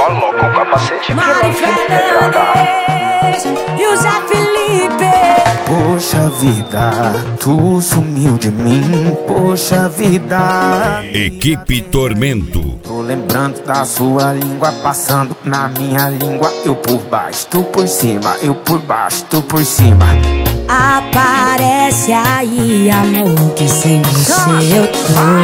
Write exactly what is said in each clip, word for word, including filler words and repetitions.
Coloca o capacete. Mari Fernandes e o Zé Felipe. Poxa vida, tu sumiu de mim, poxa vida. Equipe Tormento. Tô lembrando da sua língua passando na minha língua. Eu por baixo, tu por cima, eu por baixo, tu por cima. Aparece aí, amor, que sem você eu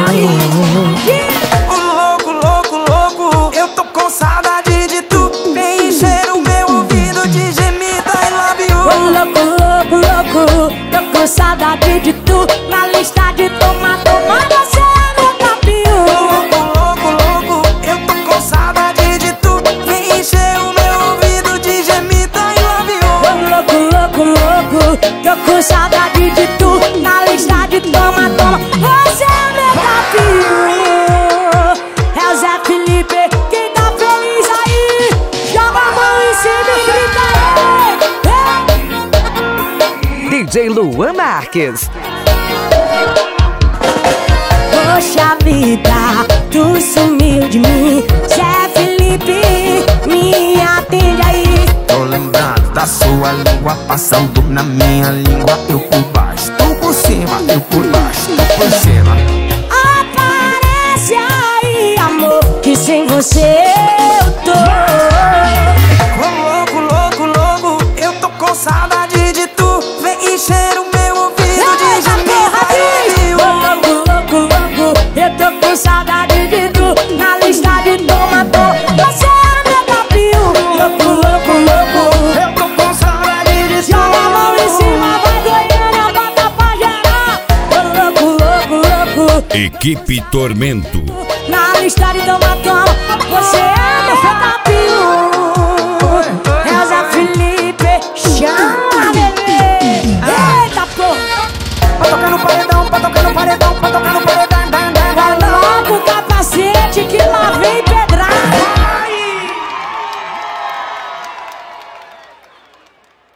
tô. Louco, louco, louco, eu tô com saudade de tu. Vem encher o meu ouvido de gemido, I love you. Ô louco, louco, louco, tô com saudade de tu. Na lista de toma, toma, você é meu campeão. Louco, louco, louco, eu tô com saudade de tu. Vem encher o meu ouvido de gemido, I love you. Ô louco, louco, louco, tô com saudade de tu. Na lista de toma, toma, você é meu campeão. É o Zé Felipe, quem tá feliz aí, joga a mão em cima e grita aí. D J Luan Marques. Poxa vida, tu sumiu de mim, Zé Felipe, me atende aí. Tô lembrando da sua língua passando na minha língua. Eu por baixo, tu por cima, eu por baixo, tu por cima. Aparece aí, amor, que sem você eu tô. Ô louco, louco, louco, eu tô com saudade de tu. Vem encher o meu ouvido de gemido. Ô louco, louco, louco, eu tô com saudade de tu. Na lista de toma, tô, você é meu campeão. Louco, louco, louco, Eu tô com saudade de tu. joga a mão em cima, vai ganhando, bota pra gerar. Ô louco, louco, louco, Equipe Tormento. na lista de toma,